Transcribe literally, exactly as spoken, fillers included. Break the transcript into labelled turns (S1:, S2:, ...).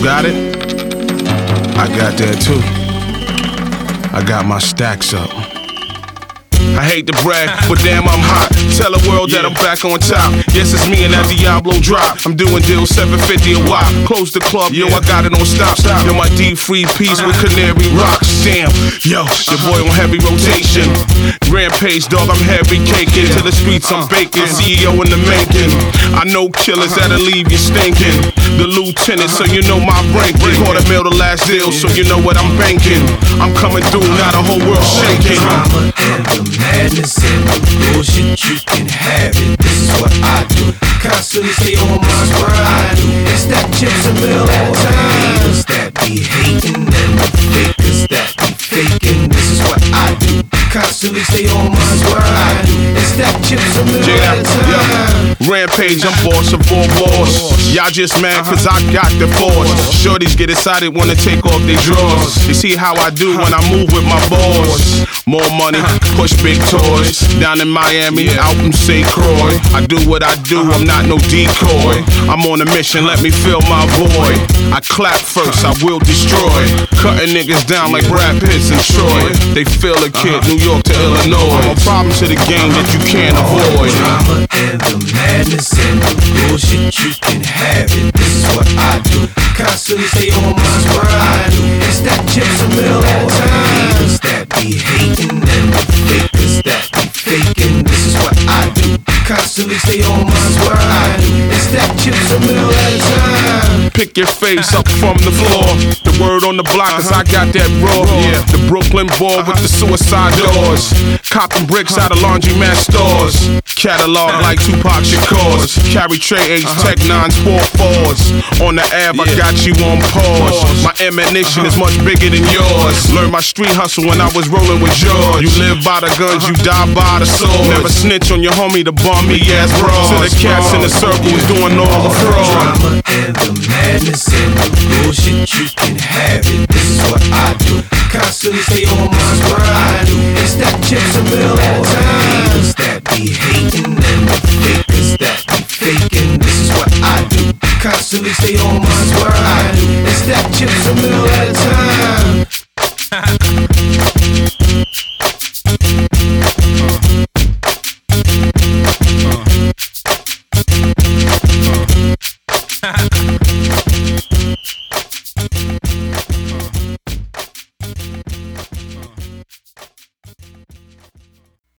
S1: got it? I got that too. I got my stacks up. I hate to brag, but damn I'm hot. Tell the world that I'm back on top. Yes, it's me and that Diablo drop. I'm doing deals seven fifty a watt. Close the club, yo, I got it on stop. Yo, my D-free piece with Canary rocks. Damn, yo, your boy on heavy rotation. Rampage, dog, I'm heavy caking. To the streets, I'm baking. C E O in the making. I know killers that'll leave you stinking. The lieutenant, so you know my ranking. Quarter mil the last deal, so you know what I'm banking. I'm coming through, now the whole world shaking.
S2: Madness and the bullshit, you can have it. This is what I do. Constantly stay on my grind. It's that chips and bill all the time. Haters that be hating and the fakers that be faking. This is what I do. Constantly stay on my grind. It's that chips and bill all the time.
S1: Rampage, I'm boss of all boss. Y'all just mad cause I got the force. Shorties get excited when they take off their drawers. You see how I do when I move with my boss. More money, push big toys. Down in Miami, out in Saint Croix. I do what I do, I'm not no decoy. I'm on a mission, let me fill my void. I clap first, I will destroy. Cutting niggas down like Brad Pitt and Troy. They feel a kid, New York to Illinois. I'm a problem to the game that you can't avoid.
S2: Drama and the madness and the bullshit, you can have it. This is what I do. Constantly stay on my grind. It's that chips and bill all the time. Haters that be hating and the fakers that be faking. This is what I do. Constantly stay on my grind. It's that chips and bill all the time.
S1: Pick your face up from the floor. The word on the block cause I got that raw. Yeah, the Brooklyn boy with the suicide doors. Copping bricks out of laundromat stores. Catalog like Tupac Shakur's. Carry Trey H Tech nines, four fours. On the Ave, I got you on pause. My ammunition is much bigger than yours. Learned my street hustle when I was rolling with George. You live by the guns, you die by the sword. Never snitch on your homie, the bummy ass bro. To the cats in the circle doing all the fraud.
S2: Drama and the madness and the bullshit, you can have it. This is what I do. Constantly stay on my grind. It's that chips and bill all the time. Haters that be hating and the fakers that be faking. This is what I do. Constantly stay on my grind. It's that chips